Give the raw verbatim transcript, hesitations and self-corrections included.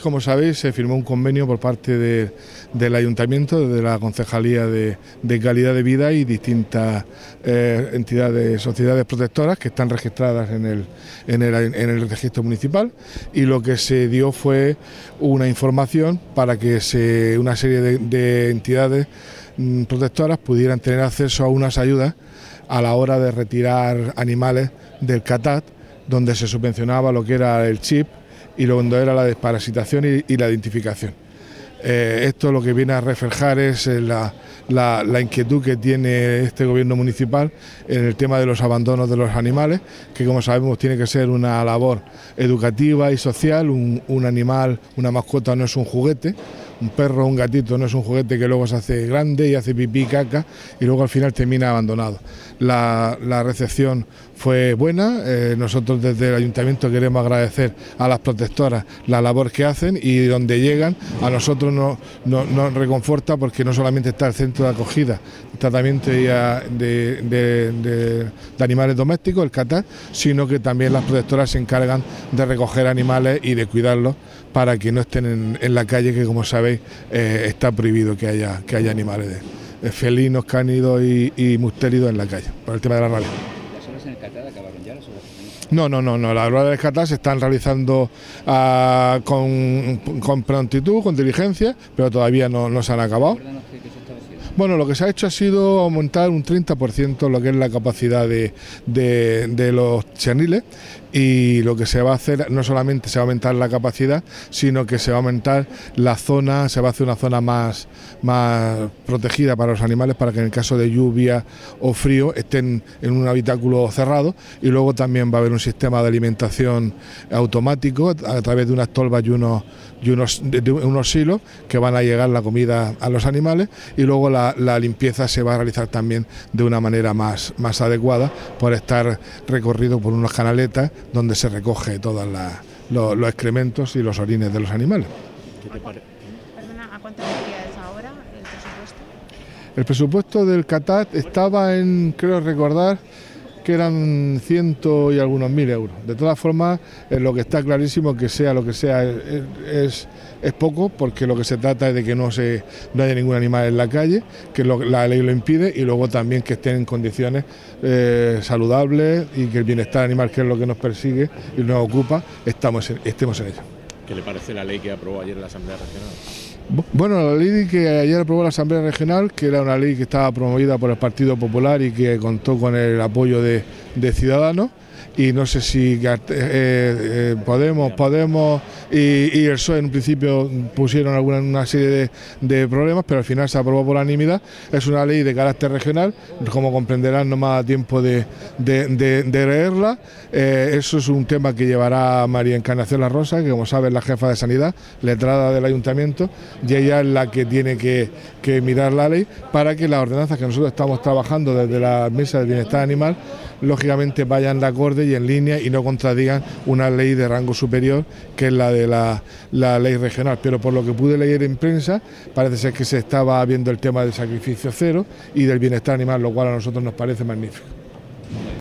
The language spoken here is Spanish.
como sabéis, se firmó un convenio por parte de, del Ayuntamiento, de la Concejalía de, de Calidad de Vida y distintas eh, entidades, sociedades protectoras que están registradas en el, en, el, en el registro municipal, y lo que se dio fue una información para que se, una serie de, de entidades mm, protectoras pudieran tener acceso a unas ayudas a la hora de retirar animales del CATAT, donde se subvencionaba lo que era el chip y lo que era la desparasitación y, y la identificación. Eh, esto lo que viene a reflejar es la, la, la inquietud que tiene este gobierno municipal en el tema de los abandonos de los animales, que como sabemos tiene que ser una labor educativa y social. Un, un animal, una mascota no es un juguete. Un perro o un gatito no es un juguete que luego se hace grande y hace pipí y caca y luego al final termina abandonado. La, la recepción fue buena. Eh, nosotros desde el Ayuntamiento queremos agradecer a las protectoras la labor que hacen, y donde llegan a nosotros nos, nos, nos reconforta, porque no solamente está el centro de acogida, tratamiento de, de, de, de, de animales domésticos, el CATAT, sino que también las protectoras se encargan de recoger animales y de cuidarlos para que no estén en, en la calle, que como sabéis eh, está prohibido que haya, que haya animales de, de felinos, cánidos y, y mustéridos en la calle, por el tema de la rabia. ¿Las obras en el CATAT acabaron ya? Las obras No, no, no, no, las obras del CATAT se están realizando uh, con, con prontitud, con diligencia, pero todavía no, no se han acabado. Bueno, lo que se ha hecho ha sido aumentar un treinta por ciento lo que es la capacidad de, de, de los cherniles, y lo que se va a hacer no solamente se va a aumentar la capacidad, sino que se va a aumentar la zona, se va a hacer una zona más, más protegida para los animales, para que en el caso de lluvia o frío estén en un habitáculo cerrado, y luego también va a haber un sistema de alimentación automático a través de unas tolvas y unos, y unos, de unos silos que van a llegar la comida a los animales, y luego la, la limpieza se va a realizar también de una manera más, más adecuada, por estar recorrido por unas canaletas donde se recoge todos los, los excrementos y los orines de los animales. ¿Qué te parece? Perdona, ¿a cuánto es ahora el presupuesto? El presupuesto del CATAT estaba en, creo recordar, que eran ciento y algunos mil euros. De todas formas, eh, lo que está clarísimo, que sea lo que sea, es, es, es poco, porque lo que se trata es de que no se no haya ningún animal en la calle, que lo, la ley lo impide, y luego también que estén en condiciones eh, saludables, y que el bienestar animal, que es lo que nos persigue y nos ocupa, estamos en, estemos en ello. ¿Qué le parece la ley que aprobó ayer la Asamblea Regional? Bueno, la ley que ayer aprobó la Asamblea Regional, que era una ley que estaba promovida por el Partido Popular y que contó con el apoyo de, de Ciudadanos, y no sé si eh, eh, Podemos, Podemos y, y el P S O E en un principio pusieron alguna una serie de, de problemas, pero al final se aprobó por unanimidad. Es una ley de carácter regional, como comprenderán, no me da tiempo de, de, de, de leerla. Eh, eso es un tema que llevará María Encarnación La Rosa, que como sabe es la jefa de Sanidad, letrada del Ayuntamiento, y ella es la que tiene que, que mirar la ley para que las ordenanzas que nosotros estamos trabajando desde la Mesa del Bienestar Animal, lógicamente vayan de acorde y en línea, y no contradigan una ley de rango superior, que es la de la, la ley regional. Pero por lo que pude leer en prensa, parece ser que se estaba viendo el tema del sacrificio cero y del bienestar animal, lo cual a nosotros nos parece magnífico.